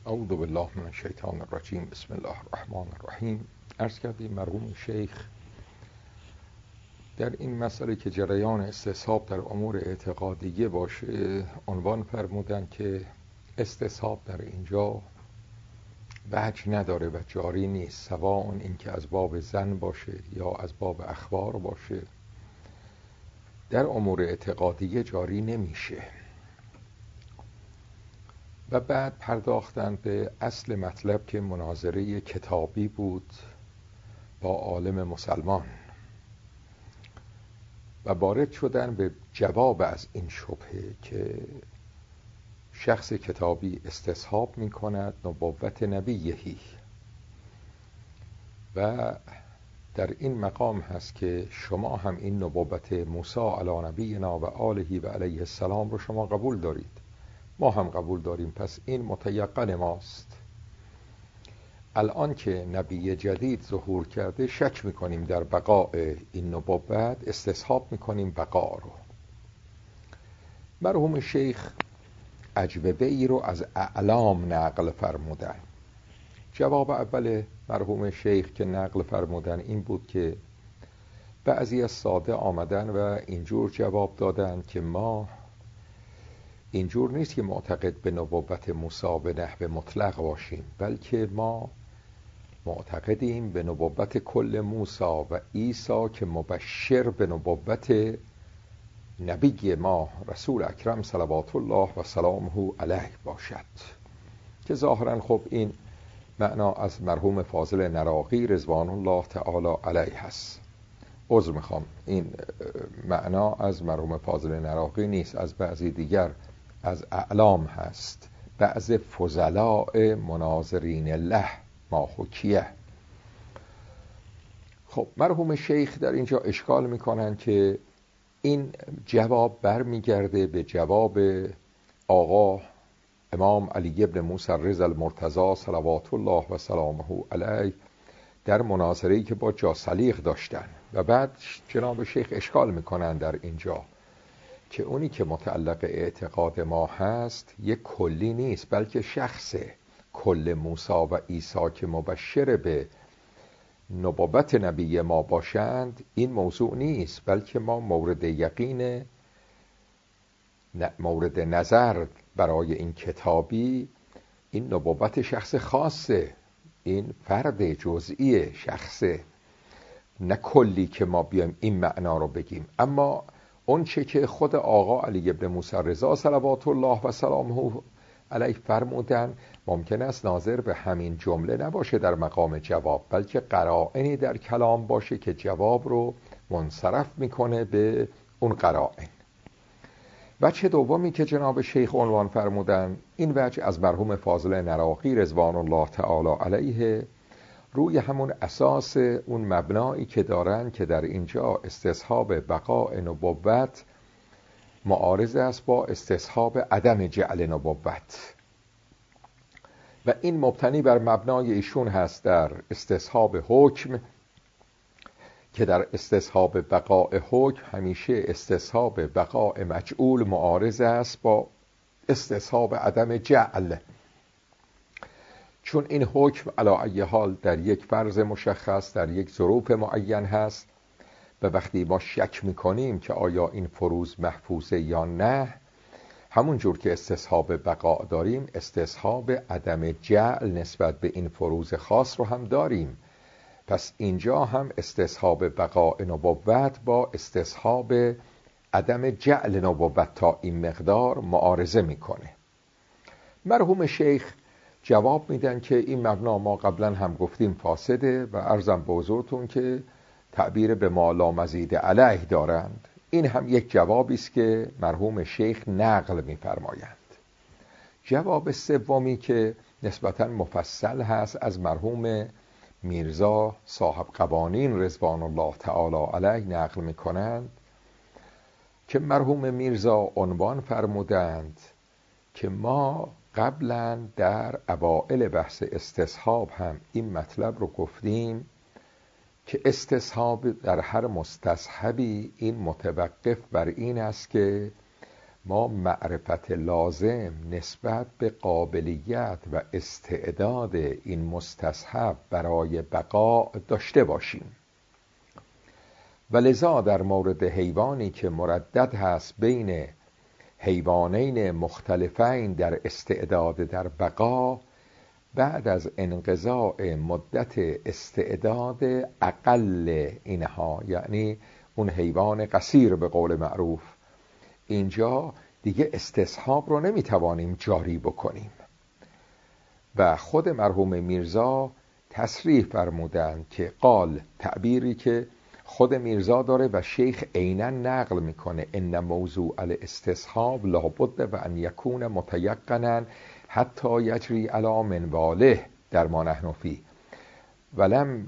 اعوذ بالله من الشیطان الرجیم. بسم الله الرحمن الرحیم. عرض کردیم مرحوم شیخ در این مسئله که جریان استصحاب در امور اعتقادیه باشه عنوان فرمودن که استصحاب در اینجا وجه نداره و جاری نیست، سواء این که از باب ظن باشه یا از باب اخبار باشه، در امور اعتقادیه جاری نمیشه. و بعد پرداختن به اصل مطلب که مناظره کتابی بود با عالم مسلمان و وارد شدن به جواب از این شبهه که شخص کتابی استصحاب می کند نبوت نبیهی و در این مقام هست که شما هم این نبوت موسی علی نبینا و آله و علیه السلام رو شما قبول دارید، ما هم قبول داریم، پس این متیقن ماست. الان که نبی جدید ظهور کرده شک میکنیم در بقاء این نبوت، استصحاب میکنیم بقا رو. مرحوم شیخ اجوبه ای رو از اعلام نقل فرمودن. جواب اول مرحوم شیخ که نقل فرمودن این بود که بعضی از ساده آمدن و اینجور جواب دادن که ما اینجور نیست که معتقد به نبوت موسی به نحو مطلق باشیم، بلکه ما معتقدیم به نبوت کل موسی و عیسی که مبشر به نبوت نبی ما رسول اکرم صلوات الله و سلامه علیه باشد، که ظاهرا خب این معنا از مرحوم فاضل نراقی رضوان الله تعالی علیه هست. عذر میخوام، این معنا از مرحوم فاضل نراقی نیست، از بعضی دیگر از اعلام هست، بعض فضلاء مناظرین الله ما حکیه. خب مرحوم شیخ در اینجا اشکال میکنن که این جواب برمیگرده به جواب آقا امام علی ابن موسی الرضا المرتضی صلوات الله و سلامه علیه در مناظره‌ای که با جاسلیق داشتن و بعد جناب شیخ اشکال میکنن در اینجا که اونی که متعلق اعتقاد ما هست یک کلی نیست، بلکه شخصه. کل موسی و عیسی که مبشر به نبوت نبی ما باشند این موضوع نیست، بلکه ما مورد یقین مورد نظر برای این کتابی این نبوت شخص خاصه، این فرد جزئی شخصه، نه کلی که ما بیایم این معنا رو بگیم. اما اون چه که خود آقا علی ابن موسی رضا صلوات الله و سلامه علیه فرمودن ممکن است ناظر به همین جمله نباشه در مقام جواب، بلکه قرائنی در کلام باشه که جواب رو منصرف میکنه به اون قرائن. وجه دومی که جناب شیخ عنوان فرمودن این وجه از مرحوم فاضل نراقی رضوان الله تعالی علیه روی همون اساس اون مبنایی که دارن که در اینجا استصحاب بقاء نبوت معارض است با استصحاب عدم جعل نبوت، و این مبتنی بر مبنای ایشون هست در استصحاب حکم که در استصحاب بقاء حکم همیشه استصحاب بقاء مجعول معارض است با استصحاب عدم جعل، چون این حکم علی ای حال در یک فرض مشخص در یک ظروف معین هست و وقتی ما شک میکنیم که آیا این فروض محفوظه یا نه، همون جور که استصحاب بقا داریم استصحاب عدم جعل نسبت به این فروض خاص رو هم داریم. پس اینجا هم استصحاب بقاء نبوت با استصحاب عدم جعل نبوت تا این مقدار معارضه میکنه. مرحوم شیخ جواب میدن که این مبنا ما قبلا هم گفتیم فاسده و عرضم به حضورتون که تعبیر به ما لا مزید علیه دارند. این هم یک جوابی است که مرحوم شیخ نقل میفرمایند. جواب سومی که نسبتاً مفصل هست از مرحوم میرزا صاحب قوانین رضوان الله تعالی علیه نقل میکنند که مرحوم میرزا عنوان فرمودند که ما قبلا در اوائل بحث استصحاب هم این مطلب رو گفتیم که استصحاب در هر مستصحبی این متوقف بر این است که ما معرفت لازم نسبت به قابلیت و استعداد این مستصحب برای بقا داشته باشیم. و لذا در مورد حیوانی که مردد هست بین حیوانین مختلفین در استعداد در بقا، بعد از انقضاء مدت استعداد اقل اینها، یعنی اون حیوان قصیر به قول معروف، اینجا دیگه استصحاب رو نمیتوانیم جاری بکنیم. و خود مرحوم میرزا تصریح فرمودند که قال، تعبیری که خود میرزا داره و شیخ عیناً نقل میکنه، ان موضوع الاستصحاب لابد و ان یکون متیقنا حتی یجری علی منواله در ما نحن فی ولم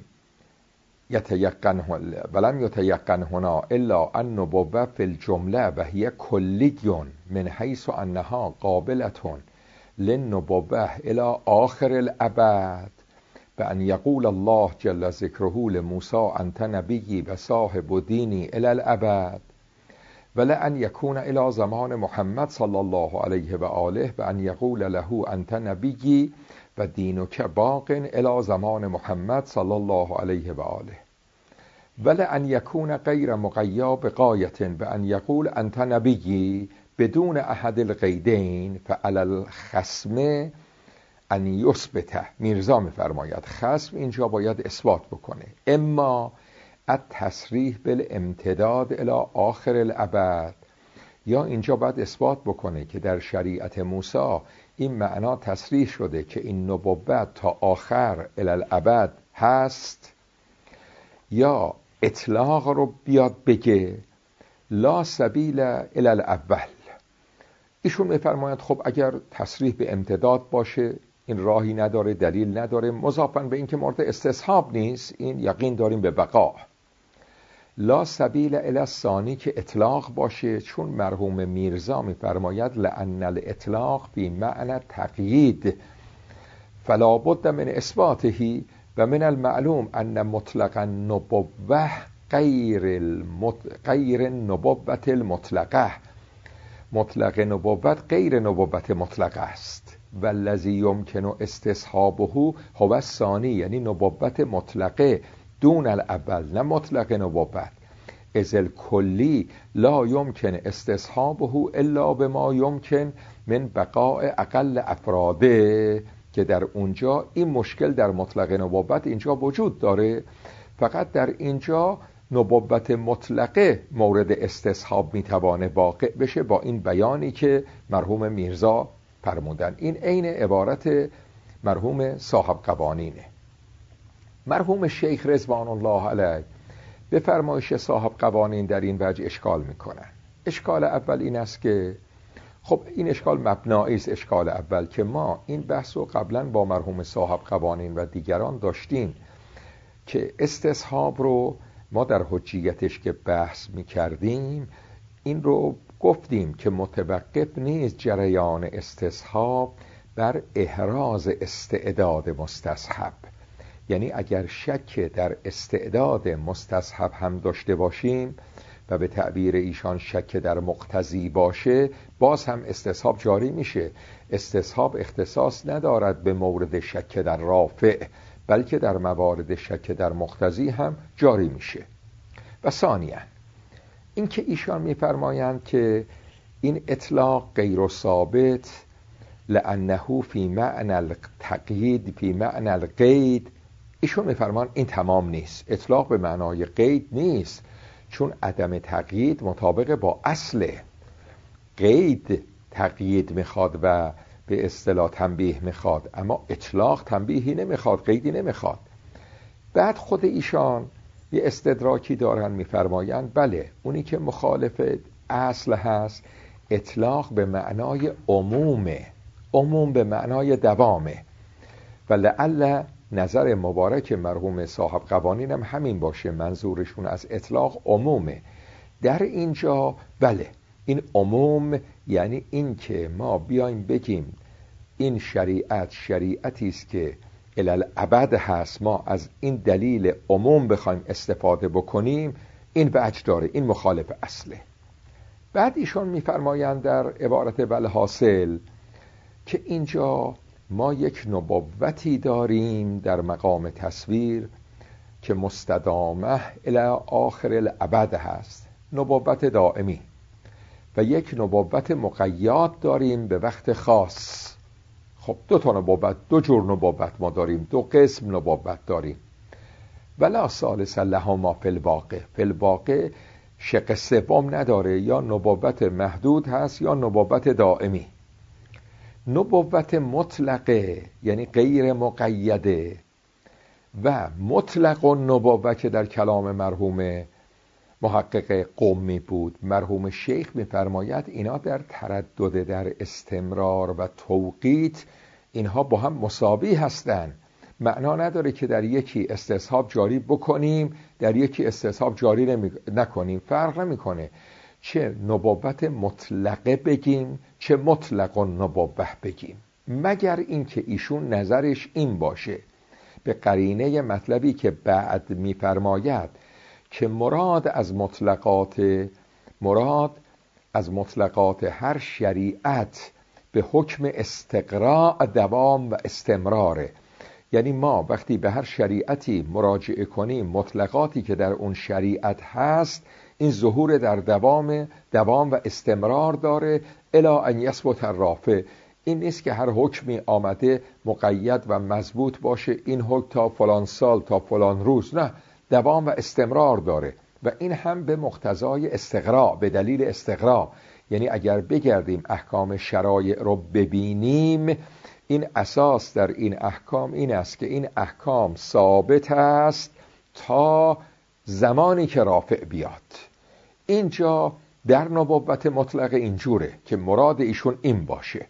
یتیقن هنا الا النبوة فی الجمله و هی کلی من حیث انها قابلة للنبوة الى آخر الابد و ان یقول الله جل ذکره لموسی انت نبیی و صاحب دینی الی الابد ولأن یکون الی زمان محمد صلی الله علیه و آله و ان یقول له انت نبیی و دینک باق الی زمان محمد صلی الله علیه و آله ولأن یکون غیر مقیا بغایة و ان یقول انت نبیی بدون احد القیدین فعلی الخصم ان یثبته. میرزا میفرماید خصم اینجا باید اثبات بکنه، اما التصریح بالامتداد الی آخر الابد، یا اینجا باید اثبات بکنه که در شریعت موسی این معنا تصریح شده که این نبوت تا آخر الی الابد هست، یا اطلاق رو بیاد بگه لا سبیل الی الاول. ایشون میفرماید خب اگر تصریح به امتداد باشه این راهی نداره، دلیل نداره، مضافاً به این که مورد استصحاب نیست، این یقین داریم به بقا. لا سبیل الی الثانی که اطلاق باشه، چون مرحوم میرزا میفرماید لأن الاطلاق فی معنی تقیید فلا بد من اثباته و من المعلوم ان مطلق النبوة غیر النبوة المطلقه. مطلق نبوت غیر نبوت مطلق است. و الذی یمکن استصحابه هو الثانی، یعنی نبوت مطلقه دون الاول، نه مطلق نبوت. اذ الکلی لا یمکن استصحابه الا بما یمکن من بقاء اقل افراده، که در اونجا این مشکل در مطلق نبوت اینجا وجود داره. فقط در اینجا نبوت مطلقه مورد استصحاب میتوانه واقع بشه با این بیانی که مرحوم میرزا فرمودن. این عین عبارت مرحوم صاحب قوانینه. مرحوم شیخ رضوان الله علیه به فرمایش صاحب قوانین در این وجه اشکال میکنن. اشکال اول این است که خب این اشکال مبنایی است. اشکال اول که ما این بحث رو قبلا با مرحوم صاحب قوانین و دیگران داشتیم که استصحاب رو ما در حجیتش که بحث میکردیم این رو گفتیم که متوقف نیست جریان استصحاب بر احراز استعداد مستصحب. یعنی اگر شک در استعداد مستصحب هم داشته باشیم و به تعبیر ایشان شک در مقتضی باشه، باز هم استصحاب جاری میشه. استصحاب اختصاص ندارد به مورد شک در رافع، بلکه در موارد شک در مقتضی هم جاری میشه. و ثانیاً این که ایشان میفرمایند که این اطلاق غیر ثابت لأنه فی معنی التقیید فی معنی القید، ایشون میفرمان این تمام نیست. اطلاق به معنای قید نیست، چون عدم تقیید مطابق با اصل. قید تقیید میخواد و به اصطلاح تنبیه میخواد، اما اطلاق تنبیهی نمیخواد، قیدی نمیخواد. بعد خود ایشان یه استدراکی دارن، میفرمایند بله اونی که مخالف اصل هست اطلاق به معنای عمومه، عموم به معنای دوامه. و لعل نظر مبارک مرحوم صاحب قوانین هم همین باشه، منظورشون از اطلاق عمومه. در اینجا بله این عموم یعنی این که ما بیایم بگیم این شریعت شریعتی است که الالعبد هست، ما از این دلیل عموم بخوایم استفاده بکنیم، این وجه داره، این مخالف اصله. بعد ایشون میفرمایند در عبارت بالحاصل که اینجا ما یک نبوتی داریم در مقام تصویر که مستدامه الی آخر الابد هست، نبوت دائمی، و یک نبوت مقید داریم به وقت خاص. خب دو تا نبوت، دو جور نبوت ما داریم، دو قسم نبوت داریم. ولا ثالث لهما فی الواقع، فی الواقع شق سوم نداره، یا نبوت محدود هست یا نبوت دائمی. نبوت مطلقه یعنی غیر مقیده و مطلق النبوه که در کلام مرحوم محقق قمی بود، مرحوم شیخ می‌فرماید اینا در تردد، در استمرار و توقیت اینها با هم مساوی هستند. معنا نداره که در یکی استصحاب جاری بکنیم در یکی استصحاب جاری نکنیم، فرق نمیکنه. چه نبوت مطلقه بگیم چه مطلق النبوه بگیم، مگر اینکه ایشون نظرش این باشه به قرینه مطلبی که بعد می‌فرماید که مراد از مطلقات هر شریعت به حکم استقراء دوام و استمراره. یعنی ما وقتی به هر شریعتی مراجعه کنیم، مطلقاتی که در اون شریعت هست این ظهور در دوام و استمرار داره، الی ان یثبت الرافع. این نیست که هر حکمی آمده مقید و مضبوط باشه، این حکم تا فلان سال تا فلان روز، نه، دوام و استمرار داره. و این هم به مقتضای استقراء، به دلیل استقراء. یعنی اگر بگردیم احکام شرایع رو ببینیم، این اساس در این احکام این است که این احکام ثابت است تا زمانی که رافع بیاد. اینجا در نبوت مطلق اینجوره که مراد ایشون این باشه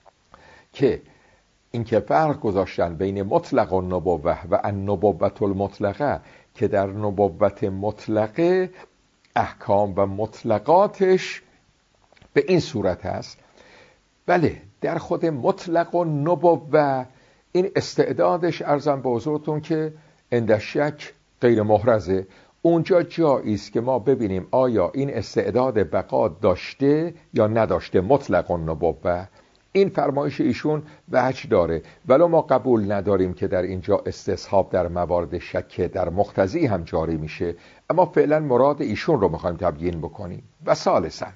که اینکه فرق گذاشتن بین مطلق النبوه و النبوة المطلقه، که در نبوت مطلقه احکام و مطلقاتش به این صورت هست. بله، در خود مطلق النبوه این استعدادش ارزم به حضورتون که عند شک غیر محرزه. اونجا جایی است که ما ببینیم آیا این استعداد بقا داشته یا نداشته. مطلق النبوه این فرمایش ایشون وجه داره، ولو ما قبول نداریم که در اینجا استصحاب در موارد شک در مقتضی هم جاری میشه، اما فعلا مراد ایشون رو میخوایم تبیین بکنیم. و ثالثاً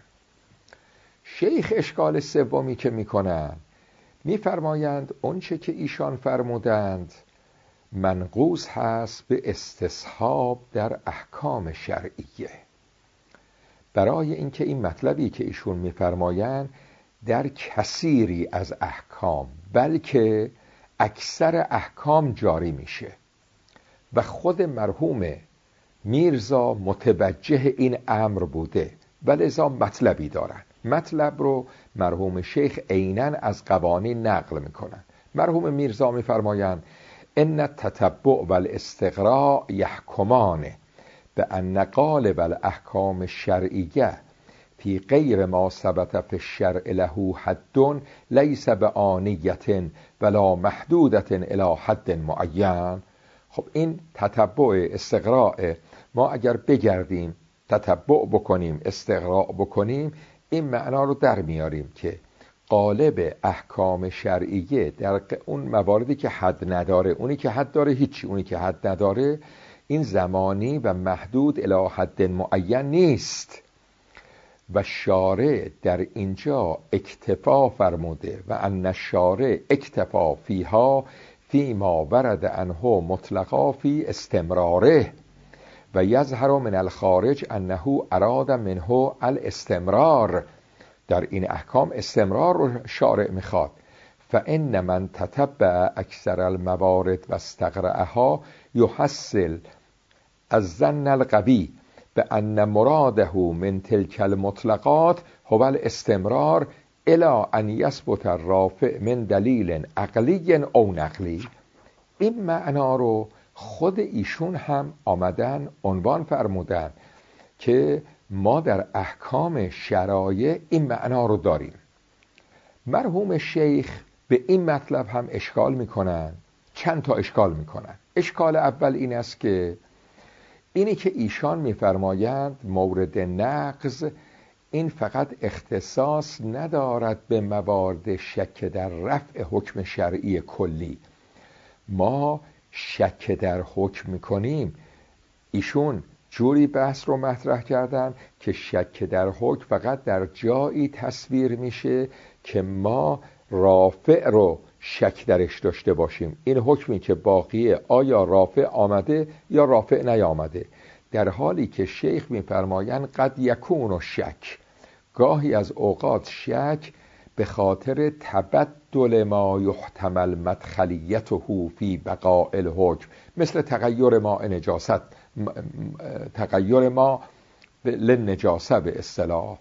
شیخ اشکال سومی که میکنن، میفرمایند اون چه که ایشان فرمودند منقوص هست به استصحاب در احکام شرعیه، برای اینکه این مطلبی که ایشون میفرمایند در کثیری از احکام بلکه اکثر احکام جاری میشه و خود مرحوم میرزا متوجه این امر بوده و لذا مطلبی دارن. مطلب رو مرحوم شیخ عیناً از قوانین نقل میکنن. مرحوم میرزا میفرمایند ان التتبع والاستقراء یحکمان بان قالب الاحکام الشرعیه فی غیر ما ثبت فی الشرع له حد لیس بعانیة ولا محدودة الی حد معین. خب این تتبع استقراء، ما اگر بگردیم تتبع بکنیم استقراء بکنیم، این معنا رو در میاریم که قالب احکام شرعیه در اون مواردی که حد نداره، اونی که حد داره هیچی، اونی که حد نداره این زمانی و محدود الی حد معین نیست. و شارع در اینجا اکتفا فرموده و ان الشارع اکتفا فیها فیما ورد عنه مطلقا فی استمراره و یظهر من الخارج انه اراد منه الاستمرار. در این احکام استمرار رو شارع میخواد. فان من تتبع اکثر الموارد و استقرأها یحصل الظن القوی بأن مراده من تلك المطلقات هو الاستمرار الی ان یثبت الرافع من دلیل عقلی او نقلی. این معنا رو خود ایشون هم آمدن عنوان فرمودن که ما در احکام شرایع این معنا رو داریم. مرحوم شیخ به این مطلب هم اشکال میکنن، چند تا اشکال میکنن. اشکال اول این است که اینی که ایشان میفرمایند مورد نقض این فقط اختصاص ندارد به موارد شک در رفع حکم شرعی کلی. ما شک در حکم میکنیم. ایشون جوری بحث رو مطرح کردن که شک در حکم فقط در جایی تصویر میشه که ما رافع رو شک درش داشته باشیم. این حکمی که باقیه آیا رافع آمده یا رافع نیامده، در حالی که شیخ میفرمایند قد یکون شک، گاهی از اوقات شک به خاطر تبدل ما یحتمل مدخلیته فی بقاء الحکم، مثل تغییر ما نجاست، تغییر ما للنجاسه به اصطلاح،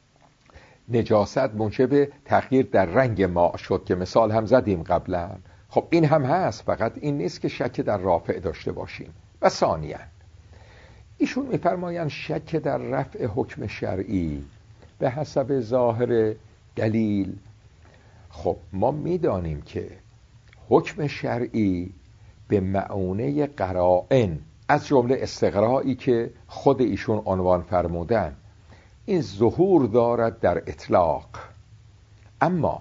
نجاست منجر تغییر در رنگ ما شد که مثال هم زدیم قبلا. خب این هم هست، فقط این نیست که شک در رافع داشته باشیم. و ثانیاً ایشون میفرمایند شک در رفع حکم شرعی به حسب ظاهر دلیل. خب ما میدانیم که حکم شرعی به معونه قرائن از جمله استقرائی که خود ایشون عنوان فرمودن این ظهور دارد در اطلاق، اما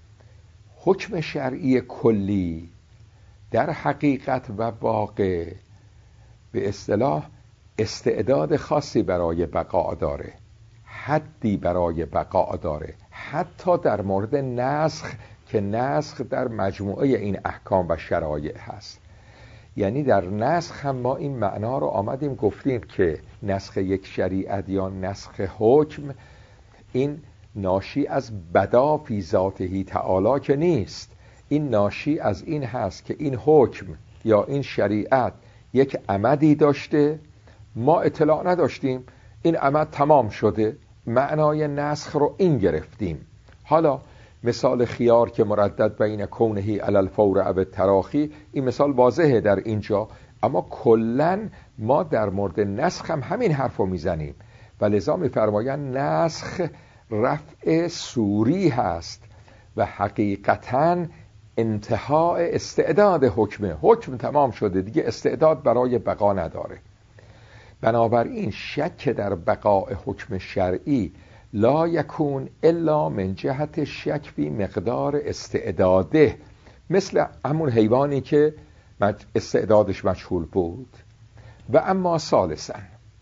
حکم شرعی کلی در حقیقت و واقع به اصطلاح استعداد خاصی برای بقا داره، حدی برای بقا داره، حتی در مورد نسخ که نسخ در مجموعه این احکام و شرایع هست. یعنی در نسخ هم ما این معنا رو آمدیم گفتیم که نسخ یک شریعت یا نسخ حکم این ناشی از بدا فی ذاته تعالی که نیست، این ناشی از این هست که این حکم یا این شریعت یک عمدی داشته، ما اطلاع نداشتیم، این عمد تمام شده، معنای نسخ رو این گرفتیم. حالا مثال خیار که مردد بین کونهی علی الفور او التراخی، این مثال واضحه در اینجا، اما کلن ما در مورد نسخ هم همین حرف رو میزنیم و لذا میفرمایند نسخ رفع سوری هست و حقیقتاً انتهای استعداد حکمه، حکم تمام شده دیگه، استعداد برای بقا نداره. بنابراین شک در بقاء حکم شرعی لا یکون الا من جهت شک فی مقدار استعداده، مثل همون حیوانی که استعدادش مجهول بود. و اما ثالثاً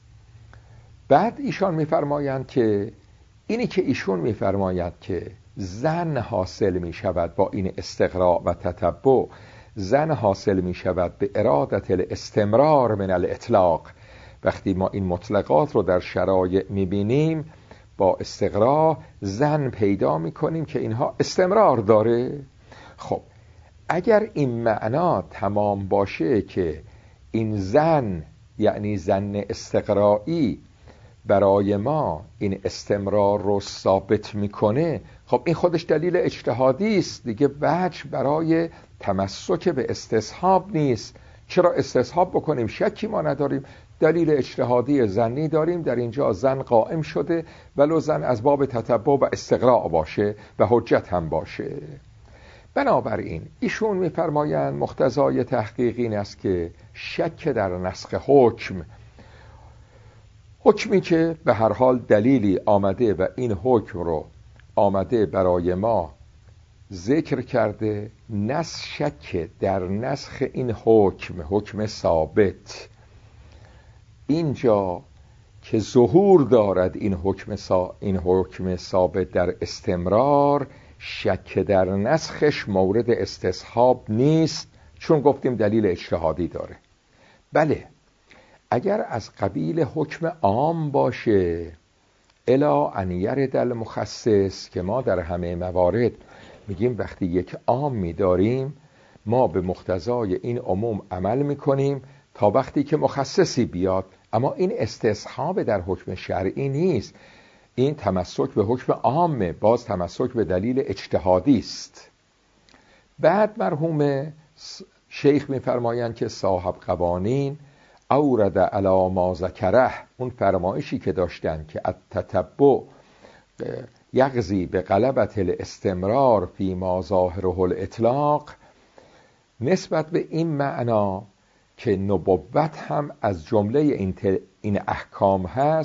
بعد ایشان میفرمایند که اینی که ایشون میفرماید که زن حاصل می شود با این استقراء و تتبع، زن حاصل می شود به ارادت الاستمرار من الاطلاق. وقتی ما این مطلقات رو در شرایع می بینیم با استقراء زن پیدا می کنیم که اینها استمرار داره. خب اگر این معنا تمام باشه که این زن یعنی زن استقرائی برای ما این استمرار رو ثابت میکنه، خب این خودش دلیل اجتهادی است دیگه، وجه برای تمسک به استصحاب نیست. چرا استصحاب بکنیم؟ شکی ما نداریم، دلیل اجتهادی زنی داریم، در اینجا زن قائم شده ولو زن از باب تتبع و استقراء باشه و حجت هم باشه. بنابراین ایشون میفرمایند مقتضای تحقیق این است که شک در نسخ حکم، حکمی که به هر حال دلیلی آمده و این حکم رو آمده برای ما ذکر کرده، شک در نسخ این حکم ثابت اینجا که ظهور دارد این حکم ثابت در استمرار، شک در نسخش مورد استصحاب نیست، چون گفتیم دلیل اجتهادی داره. بله اگر از قبیل حکم عام باشه الا ان یرد المخصص، که ما در همه موارد میگیم وقتی یک عام میداریم ما به مقتضای این عموم عمل میکنیم تا وقتی که مخصصی بیاد، اما این استصحاب در حکم شرعی نیست، این تمسک به حکم عامه، باز تمسک به دلیل اجتهادی است. بعد مرحوم شیخ میفرمایند که صاحب قوانین اورد علی ما ذکره، اون فرمایشی که داشتن که التتبع یغزی به غلبت الاستمرار فی ما ظاهره الاطلاق، نسبت به این معنا که نبوت هم از جمله این احکام هست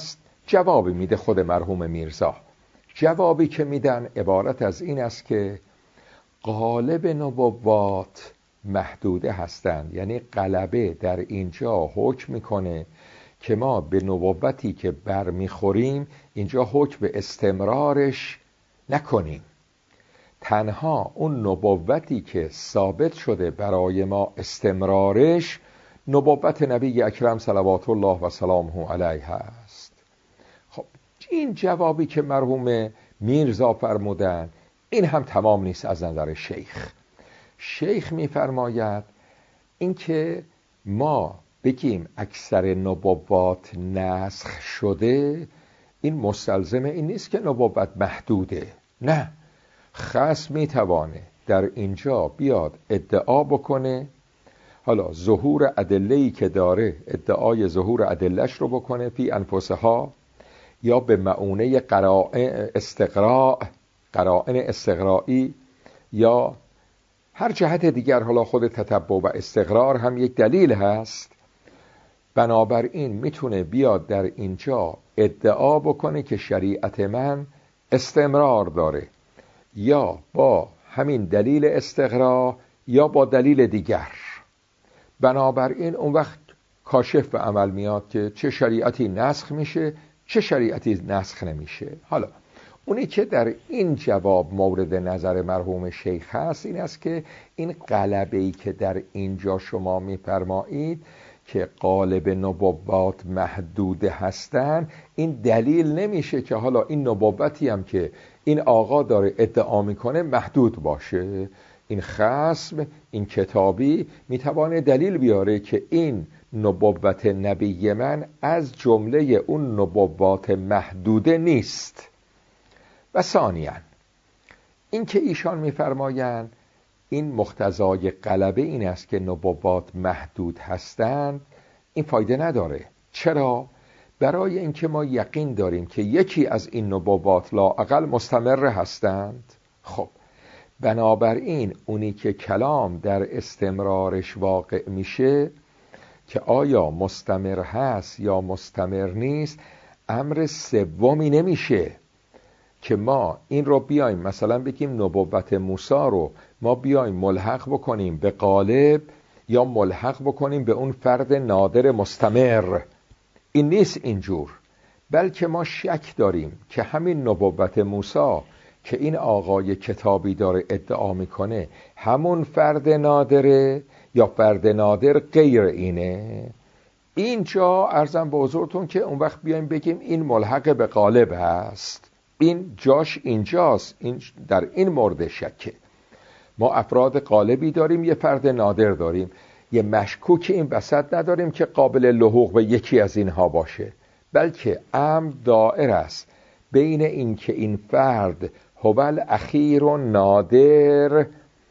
جوابی میده خود مرحوم میرزا. جوابی که میدن عبارت از این است که غالب نبوات محدوده هستند، یعنی غلبه در اینجا حکم میکنه که ما به نبوتی که برمیخوریم اینجا حکم به استمرارش نکنیم. تنها اون نبوتی که ثابت شده برای ما استمرارش نبوت نبی اکرم صلوات الله و سلامه علیه است. خب این جوابی که مرحوم میرزا فرمودن این هم تمام نیست از نظر شیخ میفرماید این که ما بگیم اکثر نبوات نسخ شده این مستلزم این نیست که نبوت محدوده. نه، خصم میتوانه در اینجا بیاد ادعا بکنه، حالا ظهور ادله‌ای که داره ادعای ظهور ادله‌اش رو بکنه فی انفسها، یا به معونه قرائن استقرائی، یا هر جهت دیگر. حالا خود تتبع و استقرار هم یک دلیل هست. بنابراین میتونه بیاد در اینجا ادعا بکنه که شریعت من استمرار داره، یا با همین دلیل استقرا یا با دلیل دیگر. بنابراین اون وقت کاشف به عمل میاد که چه شریعتی نسخ میشه چه شریعتی نسخ نمیشه. حالا اونی که در این جواب مورد نظر مرحوم شیخ هست این است که این غلبه‌ای که در اینجا شما میفرمایید که غالب نبوات محدوده هستن، این دلیل نمیشه که حالا این نبوتی هم که این آقا داره ادعا میکنه محدود باشه. این خصم، این کتابی میتوانه دلیل بیاره که این نبوت نبی من از جمله اون نبوات محدوده نیست. و ثانیاً این که ایشان میفرمایند این مقتضای غلبه این است که نبوات محدود هستند، این فایده نداره. چرا؟ برای اینکه ما یقین داریم که یکی از این نبوات لااقل مستمر هستند. خب بنابراین اونی که کلام در استمرارش واقع میشه که آیا مستمر هست یا مستمر نیست، امر سومی نمیشه که ما این رو بیایم مثلا بگیم نبوت موسی رو ما بیایم ملحق بکنیم به غالب یا ملحق بکنیم به اون فرد نادر مستمر. این نیست اینجور، بلکه ما شک داریم که همین نبوت موسی که این آقای کتابی داره ادعا میکنه همون فرد نادره یا فرد نادر غیر اینه. اینجا عرضم به حضورتون که اون وقت بیایم بگیم این ملحق به غالب هست، این جاش اینجاست، این در این مورد شکه. ما افراد غالبی داریم، یه فرد نادر داریم، یه مشکوک این وسط نداریم که قابل لحوق به یکی از اینها باشه، بلکه امر دائر است بین این که این فرد هوال اخیر و نادر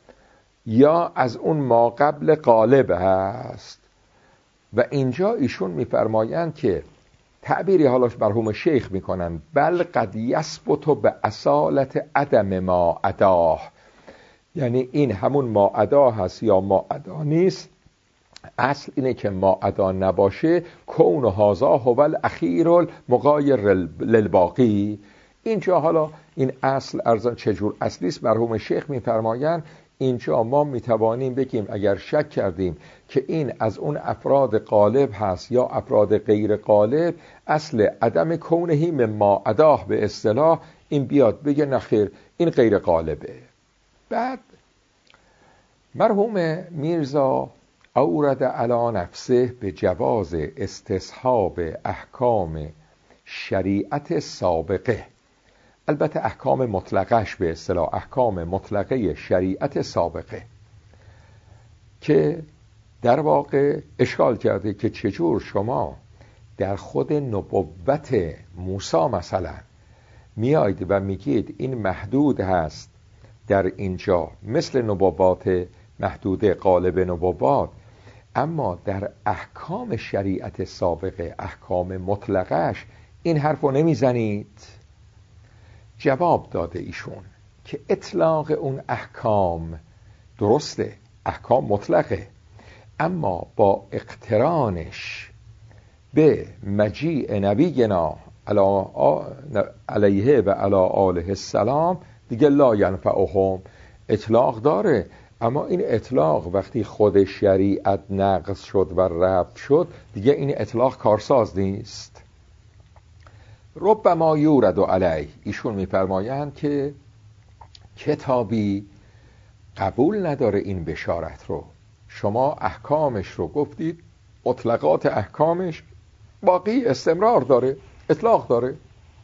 یا از اون ما قبل غالب هست. و اینجا ایشون میفرمایند که تعبیری حالاش مرحوم شیخ میکنن بل قد یثبت به اصالت عدم ما اداه، یعنی این همون ما ادا هست یا ما ادا نیست. اصل اینه که ما ادا نباشه کون هذا هو الاخیر المغایر للباقی. اینجا حالا این اصل ارزان چجور اصلی است؟ مرحوم شیخ میفرمایند اینجا ما میتوانیم بگیم اگر شک کردیم که این از اون افراد غالب هست یا افراد غیر غالب، اصل عدم کونهی مما اداه به اصطلاح این بیاد بگه نخیر این غیر غالبه. بعد مرحوم میرزا اورد علی نفسه به جواز استصحاب احکام شریعت سابقه، البته احکام مطلقش به اصطلاح احکام مطلقه شریعت سابقه، که در واقع اشکال کرده که چجور شما در خود نبوت موسی مثلا میایید و میگید این محدود هست در اینجا مثل نبوات محدوده غالب نبوات، اما در احکام شریعت سابقه احکام مطلقش این حرفو نمیزنید. جواب داده ایشون که اطلاق اون احکام درسته، احکام مطلقه، اما با اقترانش به مجیء نبینا علیه و علی آله السلام دیگه لا ینفعهم اطلاق داره، اما این اطلاق وقتی خود شریعت نقض شد و رفع شد دیگه این اطلاق کارساز نیست. ربما یورد علیه، ایشون میفرمایند که کتابی قبول نداره این بشارت رو. شما احکامش رو گفتید، مطلقات احکامش باقی استمرار داره، اطلاق داره،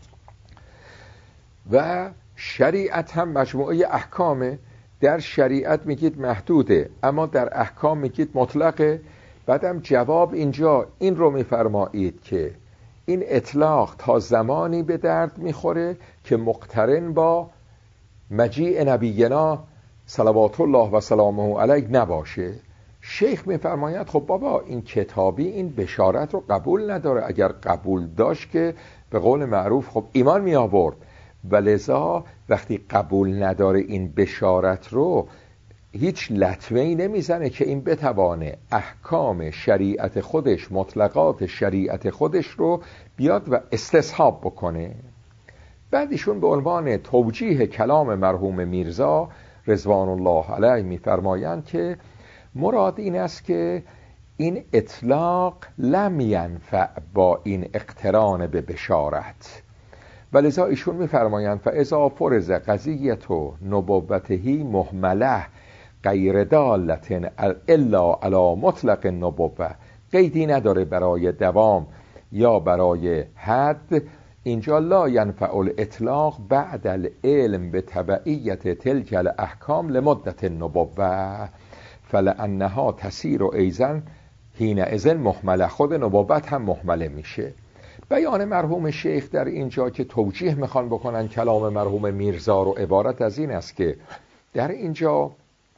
و شریعت هم مجموعه احکامه. در شریعت میگید محدوده، اما در احکام میگید مطلقه. بعدم جواب اینجا این رو میفرمایید که این اطلاق تا زمانی به درد میخوره که مقترن با مجیء نبینا صلوات الله و سلامه علیه نباشه. شیخ میفرماید خب بابا این کتابی این بشارت رو قبول نداره، اگر قبول داشت که به قول معروف خب ایمان می آورد، و لذا وقتی قبول نداره این بشارت رو هیچ لطمه‌ای نمیزنه که این بتوانه احکام شریعت خودش، مطلقات شریعت خودش رو بیاد و استصحاب بکنه. بعد ایشون به عنوان توجیه کلام مرحوم میرزا رضوان الله علیه میفرمایند که مراد این است که این اطلاق لم ینفع با این اقتران به بشارت، ولذا ایشون میفرمایند فاذا فرض قضیه نبوته مهمله غیر دالة الا علی مطلق النبوه، قیدی نداره برای دوام یا برای حد. اینجا لا ینفع الاطلاق بعد العلم به تبعیت تلک الاحکام لمدت النبوه فلانها تسیر ایضا حینئذ محمله، خود نبوت هم محمله میشه. بیان مرحوم شیخ در اینجا که توجیه میخوان بکنن کلام مرحوم میرزا رو عبارت از این است که در اینجا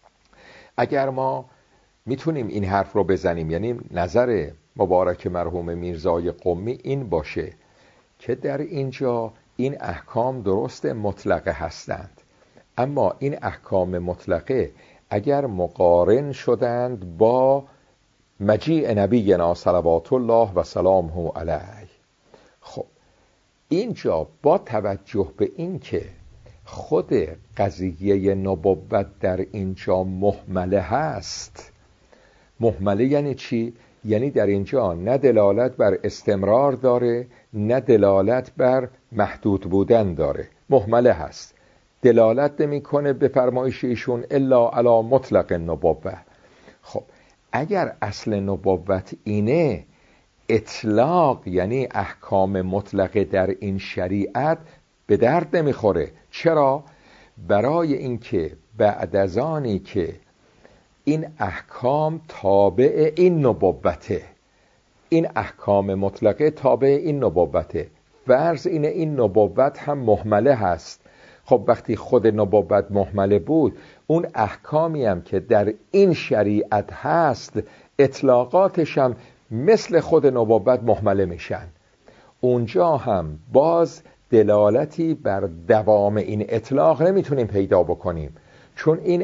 اگر ما میتونیم این حرف رو بزنیم، یعنی نظر مبارک مرحوم میرزای قمی این باشه که در اینجا این احکام درست مطلقه هستند، اما این احکام مطلقه اگر مقارن شدند با مجیء نبینا صلوات الله و سلامه علیه، خب اینجا با توجه به این که خود قضیه نبوت در اینجا محمله هست. محمله یعنی چی؟ یعنی در اینجا نه دلالت بر استمرار داره نه دلالت بر محدود بودن داره، محمله هست، دلالت نمیکنه به فرمایش ایشون الا علی مطلق النبوه. خب اگر اصل نبوت اینه، اطلاق یعنی احکام مطلقه در این شریعت به درد نمیخوره. چرا؟ برای اینکه بعد از آنی که این احکام تابع این نبوته، این احکام مطلقه تابع این نبوته، فرض اینه این نبوت هم محمله هست. خب وقتی خود نبوت محمله بود، اون احکامی هم که در این شریعت هست اطلاقاتش هم مثل خود نبوت محمله میشن. اونجا هم باز دلالتی بر دوام این اطلاق نمیتونیم پیدا بکنیم، چون این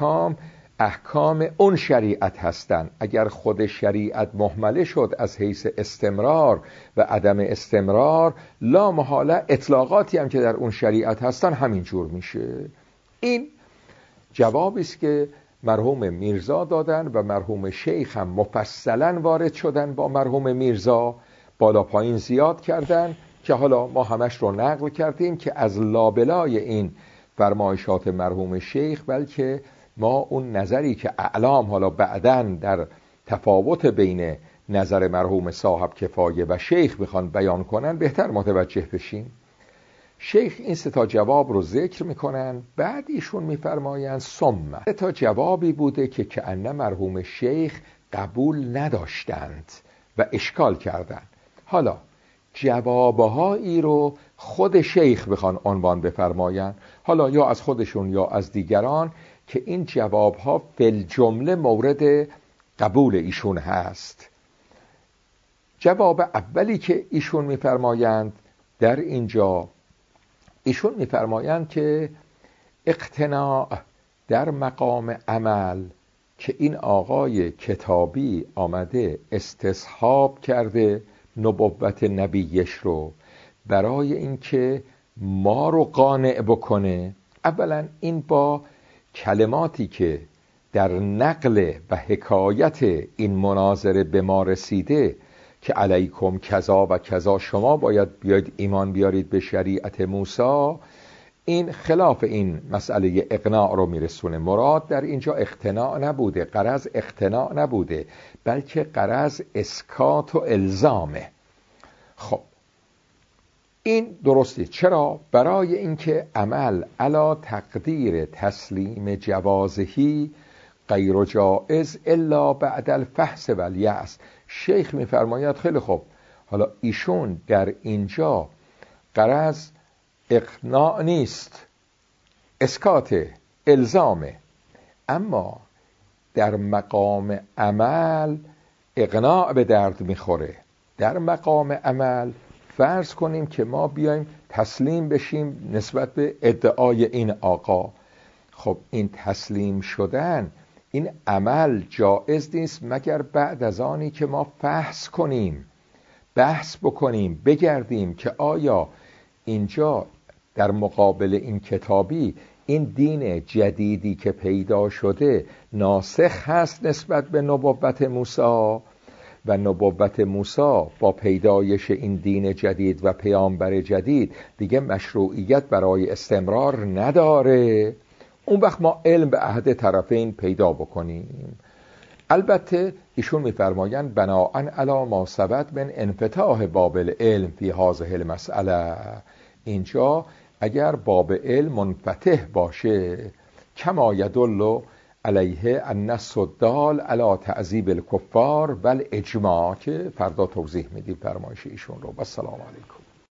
احکام اون شریعت هستن. اگر خود شریعت محمله شد از حیث استمرار و عدم استمرار، لا محاله اطلاقاتی هم که در اون شریعت هستن همین جور میشه. این جوابی است که مرحوم میرزا دادن و مرحوم شیخ هم مفصلا وارد شدن با مرحوم میرزا، بالا پایین زیاد کردن که حالا ما همش رو نقل کردیم که از لابلای این فرمایشات مرحوم شیخ، بلکه ما اون نظری که اعلام حالا بعدن در تفاوت بین نظر مرحوم صاحب کفایه و شیخ میخوان بیان کنن بهتر متوجه بشیم. شیخ این سه تا جواب رو ذکر میکنن، بعد ایشون میفرمایند ثم، سه تا جوابی بوده که کأنه مرحوم شیخ قبول نداشتند و اشکال کردند. حالا جوابهایی رو خود شیخ بخوان عنوان بفرمایند، حالا یا از خودشون یا از دیگران، که این جوابها فی جمله مورد قبول ایشون هست. جواب اولی که ایشون میفرمایند در اینجا، ایشون میفرمایند که اقتناع در مقام عمل که این آقای کتابی آمده استصحاب کرده نبوت نبیش رو، برای اینکه ما رو قانع بکنه، اولا این با کلماتی که در نقل و حکایت این مناظره به ما رسیده که علیکم کذا و کذا، شما باید بیاید ایمان بیارید به شریعت موسی، این خلاف این مسئله اقناع رو میرسونه. مراد در اینجا اقتناع نبوده، غرض اقتناع نبوده، بلکه غرض اسکات و الزامه. خب این درسته. چرا؟ برای اینکه عمل علا تقدیر تسلیم جوازهی غیر جائز الا بعد الفحص و الیأس. شیخ میفرماید خیلی خوب، حالا ایشون در اینجا غرض اقناع نیست، اسکات، الزامه، اما در مقام عمل اقناع به درد میخوره. در مقام عمل فرض کنیم که ما بیایم تسلیم بشیم نسبت به ادعای این آقا. خب این تسلیم شدن، این عمل جائز نیست مگر بعد از آنی که ما فحص کنیم، بحث بکنیم، بگردیم که آیا اینجا در مقابل این کتابی این دین جدیدی که پیدا شده ناسخ هست نسبت به نبوت موسی، و نبوت موسی با پیدایش این دین جدید و پیامبر جدید دیگه مشروعیت برای استمرار نداره. اون وقت ما علم به عهد طرفین پیدا بکنیم. البته ایشون میفرمایند بناءً علی ما ثبت من انفتاح باب العلم فی هذه المسئله، اینجا اگر باب علم منفتح باشه کما یدل علیه النص الدال علی تعذیب الکفار و الاجماع، که فردا توضیح میدیم فرمایش ایشون رو. و السلام علیکم.